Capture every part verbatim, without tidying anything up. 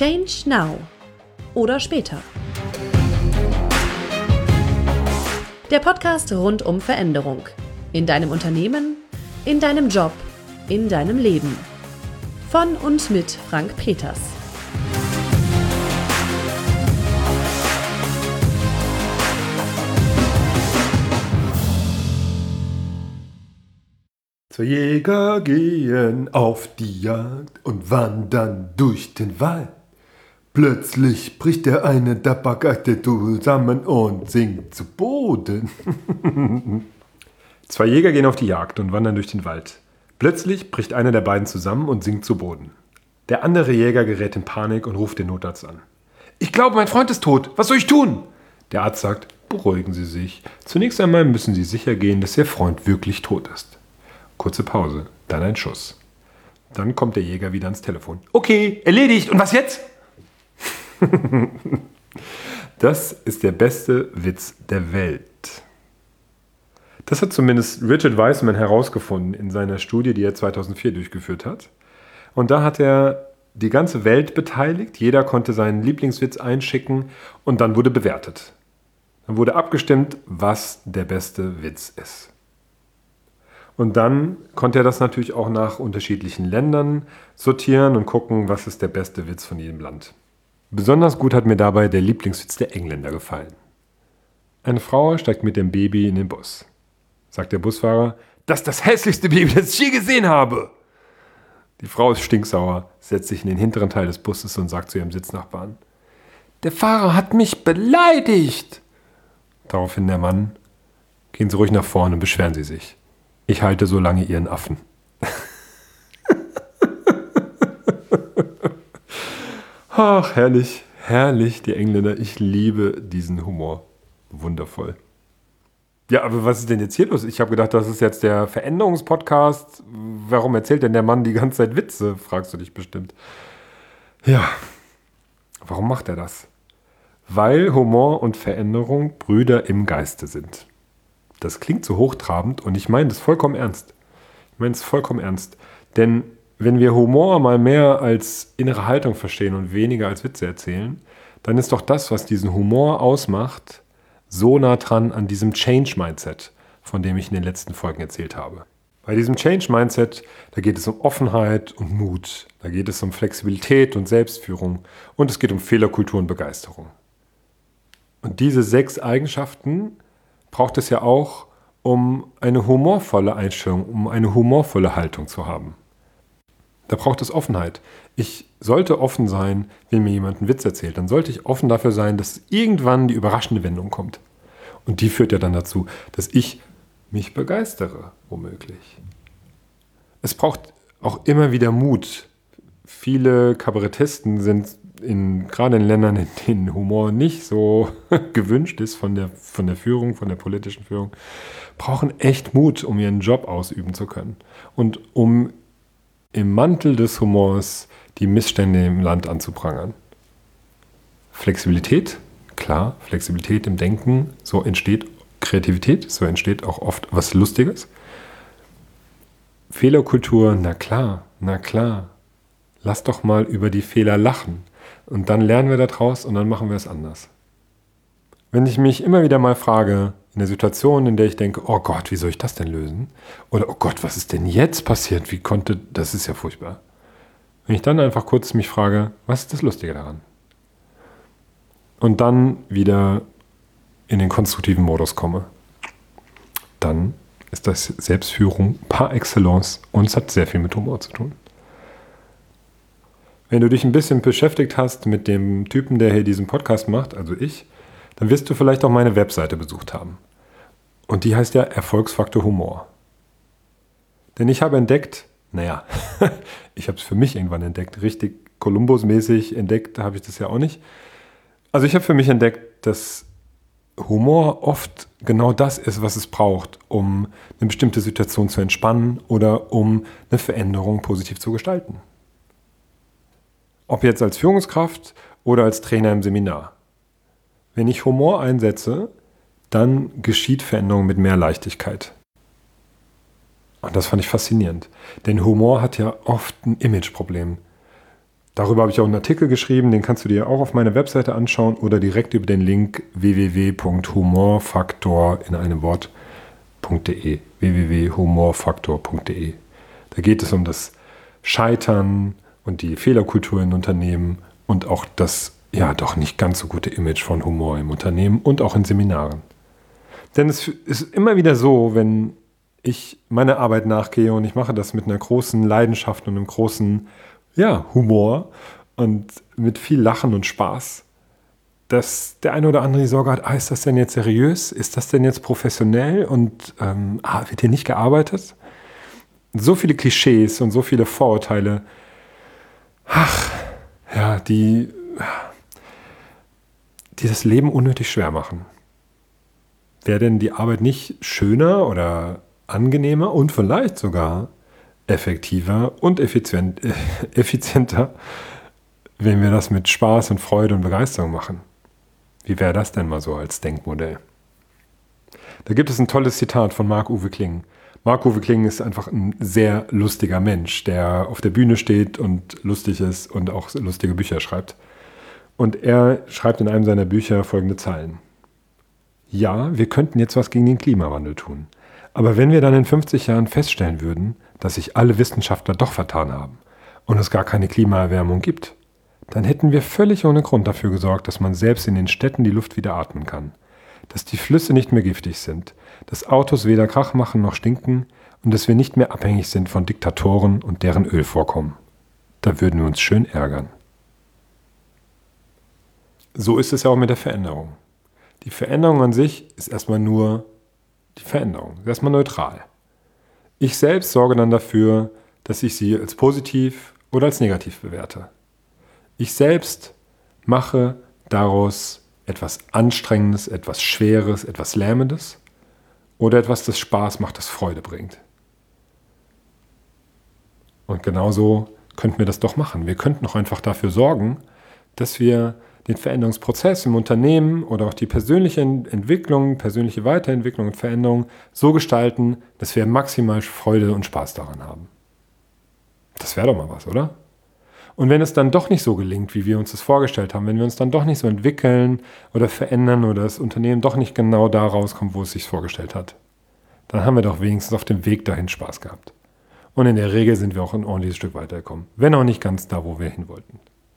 Change now oder später. Der Podcast rund um Veränderung. In deinem Unternehmen, in deinem Job, in deinem Leben. Von und mit Frank Peters. Zwei Jäger gehen auf die Jagd und wandern durch den Wald. Plötzlich bricht der eine Tabakakte zusammen und sinkt zu Boden. Zwei Jäger gehen auf die Jagd und wandern durch den Wald. Plötzlich bricht einer der beiden zusammen und sinkt zu Boden. Der andere Jäger gerät in Panik und ruft den Notarzt an. Ich glaube, mein Freund ist tot. Was soll ich tun? Der Arzt sagt, beruhigen Sie sich. Zunächst einmal müssen Sie sicher gehen, dass Ihr Freund wirklich tot ist. Kurze Pause, dann ein Schuss. Dann kommt der Jäger wieder ans Telefon. Okay, erledigt. Und was jetzt? Das ist der beste Witz der Welt. Das hat zumindest Richard Wiseman herausgefunden in seiner Studie, die er zweitausendvier durchgeführt hat. Und da hat er die ganze Welt beteiligt. Jeder konnte seinen Lieblingswitz einschicken und dann wurde bewertet. Dann wurde abgestimmt, was der beste Witz ist. Und dann konnte er das natürlich auch nach unterschiedlichen Ländern sortieren und gucken, was ist der beste Witz von jedem Land. Besonders gut hat mir dabei der Lieblingswitz der Engländer gefallen. Eine Frau steigt mit dem Baby in den Bus. Sagt der Busfahrer, das ist das hässlichste Baby, das ich je gesehen habe. Die Frau ist stinksauer, setzt sich in den hinteren Teil des Busses und sagt zu ihrem Sitznachbarn, der Fahrer hat mich beleidigt. Daraufhin der Mann, gehen Sie ruhig nach vorne und beschweren Sie sich. Ich halte so lange Ihren Affen. Ach, herrlich, herrlich, die Engländer. Ich liebe diesen Humor. Wundervoll. Ja, aber was ist denn jetzt hier los? Ich habe gedacht, das ist jetzt der Veränderungspodcast. Warum erzählt denn der Mann die ganze Zeit Witze? Fragst du dich bestimmt. Ja, warum macht er das? Weil Humor und Veränderung Brüder im Geiste sind. Das klingt so hochtrabend und ich meine das vollkommen ernst. Ich meine es vollkommen ernst. Denn wenn wir Humor mal mehr als innere Haltung verstehen und weniger als Witze erzählen, dann ist doch das, was diesen Humor ausmacht, so nah dran an diesem Change-Mindset, von dem ich in den letzten Folgen erzählt habe. Bei diesem Change-Mindset, da geht es um Offenheit und Mut, da geht es um Flexibilität und Selbstführung und es geht um Fehlerkultur und Begeisterung. Und diese sechs Eigenschaften braucht es ja auch, um eine humorvolle Einstellung, um eine humorvolle Haltung zu haben. Da braucht es Offenheit. Ich sollte offen sein, wenn mir jemand einen Witz erzählt. Dann sollte ich offen dafür sein, dass irgendwann die überraschende Wendung kommt. Und die führt ja dann dazu, dass ich mich begeistere, womöglich. Es braucht auch immer wieder Mut. Viele Kabarettisten sind in, gerade in Ländern, in denen Humor nicht so gewünscht ist von der, von der Führung, von der politischen Führung, brauchen echt Mut, um ihren Job ausüben zu können. Und um im Mantel des Humors die Missstände im Land anzuprangern. Flexibilität, klar, Flexibilität im Denken, so entsteht Kreativität, so entsteht auch oft was Lustiges. Fehlerkultur, na klar, na klar. Lass doch mal über die Fehler lachen. Und dann lernen wir daraus und dann machen wir es anders. Wenn ich mich immer wieder mal frage, in der Situation, in der ich denke, oh Gott, wie soll ich das denn lösen? Oder oh Gott, was ist denn jetzt passiert? Wie konnte, das ist ja furchtbar. Wenn ich dann einfach kurz mich frage, was ist das Lustige daran? Und dann wieder in den konstruktiven Modus komme, dann ist das Selbstführung par excellence und es hat sehr viel mit Humor zu tun. Wenn du dich ein bisschen beschäftigt hast mit dem Typen, der hier diesen Podcast macht, also ich, dann wirst du vielleicht auch meine Webseite besucht haben. Und die heißt ja Erfolgsfaktor Humor. Denn ich habe entdeckt, naja, ich habe es für mich irgendwann entdeckt, richtig Kolumbus-mäßig entdeckt habe ich das ja auch nicht. Also ich habe für mich entdeckt, dass Humor oft genau das ist, was es braucht, um eine bestimmte Situation zu entspannen oder um eine Veränderung positiv zu gestalten. Ob jetzt als Führungskraft oder als Trainer im Seminar. Wenn ich Humor einsetze, dann geschieht Veränderung mit mehr Leichtigkeit. Und das fand ich faszinierend. Denn Humor hat ja oft ein Imageproblem. Darüber habe ich auch einen Artikel geschrieben, den kannst du dir auch auf meiner Webseite anschauen oder direkt über den Link w w w punkt humorfaktor in einem Wort.de. w w w punkt humorfaktor punkt de. Da geht es um das Scheitern und die Fehlerkultur in Unternehmen und auch das ja doch nicht ganz so gute Image von Humor im Unternehmen und auch in Seminaren. Denn es ist immer wieder so, wenn ich meiner Arbeit nachgehe und ich mache das mit einer großen Leidenschaft und einem großen ja, Humor und mit viel Lachen und Spaß, dass der eine oder andere die Sorge hat, ah, ist das denn jetzt seriös? Ist das denn jetzt professionell? Und ähm, ah, wird hier nicht gearbeitet? So viele Klischees und so viele Vorurteile, ach, ja, die, die das Leben unnötig schwer machen. Wäre denn die Arbeit nicht schöner oder angenehmer und vielleicht sogar effektiver und effizient, äh, effizienter, wenn wir das mit Spaß und Freude und Begeisterung machen? Wie wäre das denn mal so als Denkmodell? Da gibt es ein tolles Zitat von Marc-Uwe Kling. Marc-Uwe Kling ist einfach ein sehr lustiger Mensch, der auf der Bühne steht und lustig ist und auch lustige Bücher schreibt. Und er schreibt in einem seiner Bücher folgende Zeilen. Ja, wir könnten jetzt was gegen den Klimawandel tun. Aber wenn wir dann in fünfzig Jahren feststellen würden, dass sich alle Wissenschaftler doch vertan haben und es gar keine Klimaerwärmung gibt, dann hätten wir völlig ohne Grund dafür gesorgt, dass man selbst in den Städten die Luft wieder atmen kann, dass die Flüsse nicht mehr giftig sind, dass Autos weder Krach machen noch stinken und dass wir nicht mehr abhängig sind von Diktatoren und deren Ölvorkommen. Da würden wir uns schön ärgern. So ist es ja auch mit der Veränderung. Die Veränderung an sich ist erstmal nur die Veränderung, ist erstmal neutral. Ich selbst sorge dann dafür, dass ich sie als positiv oder als negativ bewerte. Ich selbst mache daraus etwas Anstrengendes, etwas Schweres, etwas Lähmendes oder etwas, das Spaß macht, das Freude bringt. Und genauso könnten wir das doch machen. Wir könnten auch einfach dafür sorgen, dass wir den Veränderungsprozess im Unternehmen oder auch die persönliche Entwicklung, persönliche Weiterentwicklung und Veränderung so gestalten, dass wir maximal Freude und Spaß daran haben. Das wäre doch mal was, oder? Und wenn es dann doch nicht so gelingt, wie wir uns das vorgestellt haben, wenn wir uns dann doch nicht so entwickeln oder verändern oder das Unternehmen doch nicht genau da rauskommt, wo es sich vorgestellt hat, dann haben wir doch wenigstens auf dem Weg dahin Spaß gehabt. Und in der Regel sind wir auch ein ordentliches Stück weitergekommen, wenn auch nicht ganz da, wo wir hin wollten.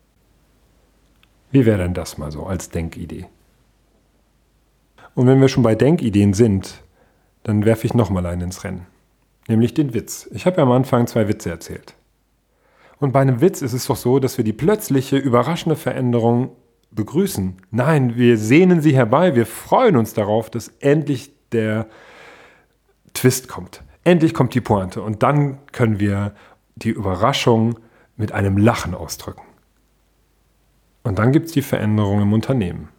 Wie wäre denn das mal so als Denkidee? Und wenn wir schon bei Denkideen sind, dann werfe ich nochmal einen ins Rennen. Nämlich den Witz. Ich habe ja am Anfang zwei Witze erzählt. Und bei einem Witz ist es doch so, dass wir die plötzliche, überraschende Veränderung begrüßen. Nein, wir sehnen sie herbei, wir freuen uns darauf, dass endlich der Twist kommt. Endlich kommt die Pointe und dann können wir die Überraschung mit einem Lachen ausdrücken. Und dann gibt es die Veränderung im Unternehmen,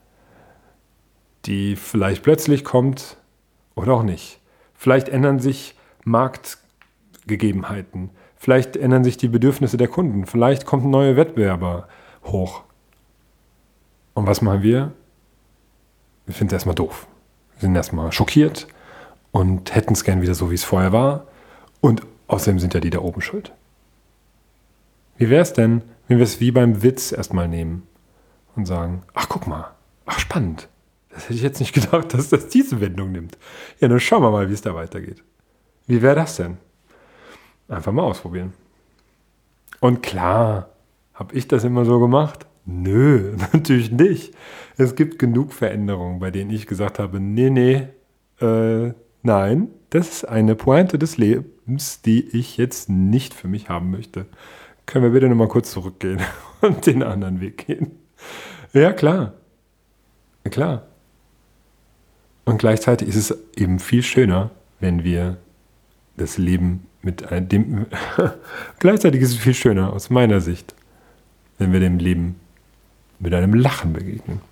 die vielleicht plötzlich kommt oder auch nicht. Vielleicht ändern sich Marktgegebenheiten, vielleicht ändern sich die Bedürfnisse der Kunden, vielleicht kommt ein neuer Wettbewerber hoch. Und was machen wir? Wir finden es erstmal doof. Wir sind erstmal schockiert und hätten es gern wieder so, wie es vorher war. Und außerdem sind ja die da oben schuld. Wie wäre es denn, wenn wir es wie beim Witz erstmal nehmen und sagen, ach guck mal, ach spannend. Das hätte ich jetzt nicht gedacht, dass das diese Wendung nimmt. Ja, dann schauen wir mal, wie es da weitergeht. Wie wäre das denn? Einfach mal ausprobieren. Und klar, habe ich das immer so gemacht? Nö, natürlich nicht. Es gibt genug Veränderungen, bei denen ich gesagt habe, nee, nee, äh, nein, das ist eine Pointe des Lebens, die ich jetzt nicht für mich haben möchte. Können wir bitte nochmal kurz zurückgehen und den anderen Weg gehen? Ja, klar. Ja, klar. Und gleichzeitig ist es eben viel schöner, wenn wir das Leben mit einem, dem, gleichzeitig ist es viel schöner aus meiner Sicht, wenn wir dem Leben mit einem Lachen begegnen.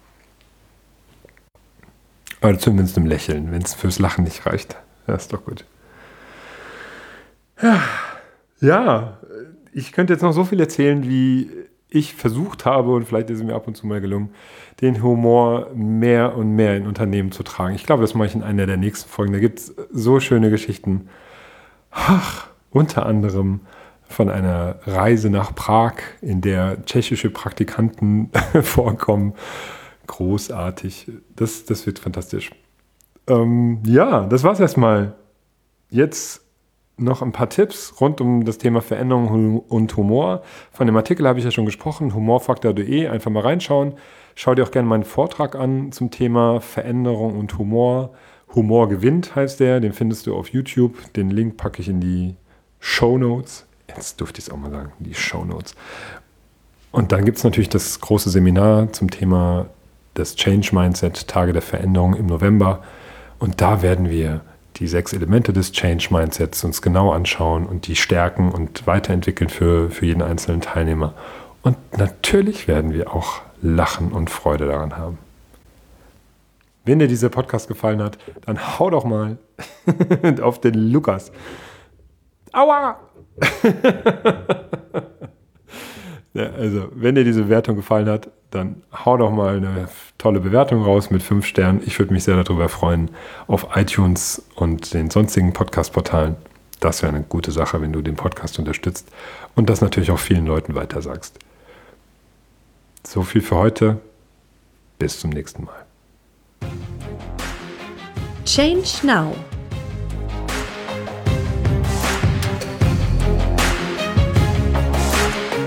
Oder zumindest einem Lächeln, wenn es fürs Lachen nicht reicht. Ja, ist doch gut. Ja, ja, ich könnte jetzt noch so viel erzählen, wie ich versucht habe, und vielleicht ist es mir ab und zu mal gelungen, den Humor mehr und mehr in Unternehmen zu tragen. Ich glaube, das mache ich in einer der nächsten Folgen. Da gibt es so schöne Geschichten. Ach, unter anderem von einer Reise nach Prag, in der tschechische Praktikanten vorkommen. Großartig. Das, das wird fantastisch. Ähm, ja, das war's erstmal. Jetzt noch ein paar Tipps rund um das Thema Veränderung und Humor. Von dem Artikel habe ich ja schon gesprochen, humorfaktor punkt de, einfach mal reinschauen. Schau dir auch gerne meinen Vortrag an zum Thema Veränderung und Humor. Humor gewinnt heißt der, den findest du auf YouTube. Den Link packe ich in die Shownotes. Jetzt durfte ich es auch mal sagen, die Shownotes. Und dann gibt es natürlich das große Seminar zum Thema das Change Mindset, Tage der Veränderung im November. Und da werden wir die sechs Elemente des Change Mindsets uns genau anschauen und die stärken und weiterentwickeln für, für jeden einzelnen Teilnehmer. Und natürlich werden wir auch lachen und Freude daran haben. Wenn dir dieser Podcast gefallen hat, dann hau doch mal auf den Lukas. Aua! Ja, also, wenn dir diese Bewertung gefallen hat, dann hau doch mal eine tolle Bewertung raus mit fünf Sternen. Ich würde mich sehr darüber freuen auf iTunes und den sonstigen Podcast-Portalen. Das wäre eine gute Sache, wenn du den Podcast unterstützt und das natürlich auch vielen Leuten weitersagst. So viel für heute. Bis zum nächsten Mal. Change Now.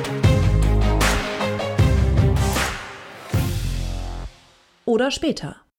Oder später.